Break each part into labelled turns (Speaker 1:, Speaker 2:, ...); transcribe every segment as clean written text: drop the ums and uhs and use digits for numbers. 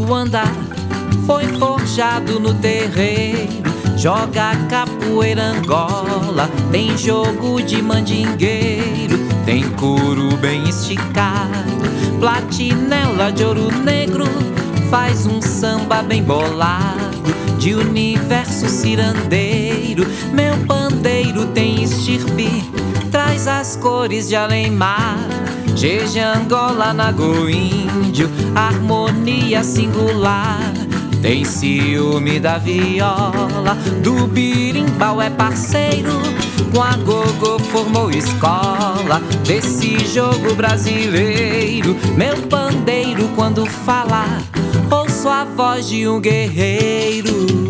Speaker 1: Luanda foi forjado no terreiro. Joga capoeira Angola, tem jogo de mandingueiro, tem couro bem esticado, platinela de ouro negro, faz um samba bem bolado, de universo cirandeiro. Meu pandeiro tem estirpe, traz as cores de além-mar, Jeje, Angola, Nago, índio, harmonia singular. Tem ciúme da viola, do birimbau é parceiro, com a gogô formou escola desse jogo brasileiro. Meu pandeiro quando fala, ouço a voz de um guerreiro.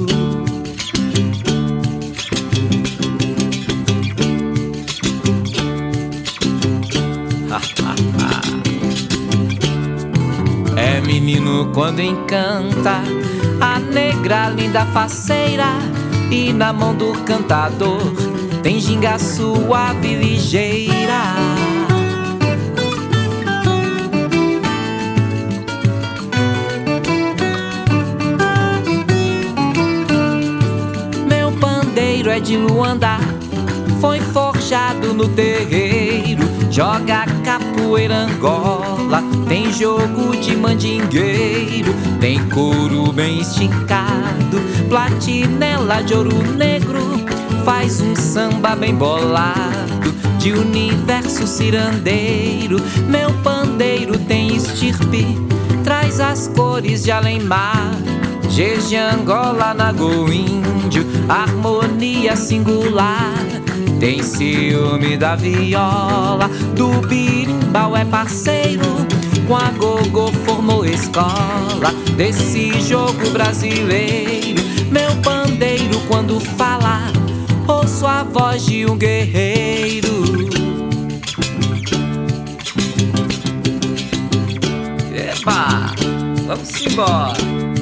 Speaker 1: É menino quando encanta, a negra linda faceira, e na mão do cantador tem ginga suave e ligeira. Meu pandeiro é de Luanda, foi forjado no terreiro. Joga capoeira Angola, tem jogo de mandingueiro, tem couro bem esticado, platinela de ouro negro, faz um samba bem bolado, de universo cirandeiro. Meu pandeiro tem estirpe, traz as cores de além-mar, Jeje, Angola, Nago, índio, harmonia singular. Tem ciúme da viola, do birimbau é parceiro, com a gogô formou escola desse jogo brasileiro. Meu pandeiro quando fala, ouço a voz de um guerreiro. Epa, vamos embora.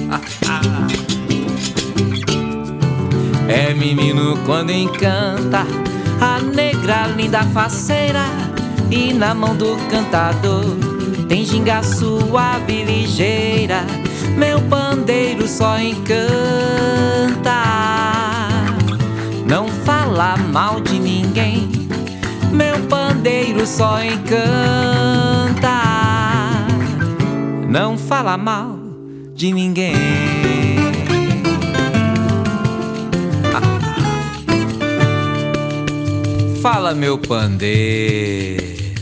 Speaker 1: É menino quando encanta, a negra linda faceira, e na mão do cantador tem ginga suave e ligeira. Meu pandeiro só encanta, não fala mal de ninguém. Meu pandeiro só encanta, não fala mal de ninguém. Fala, meu pandeiro.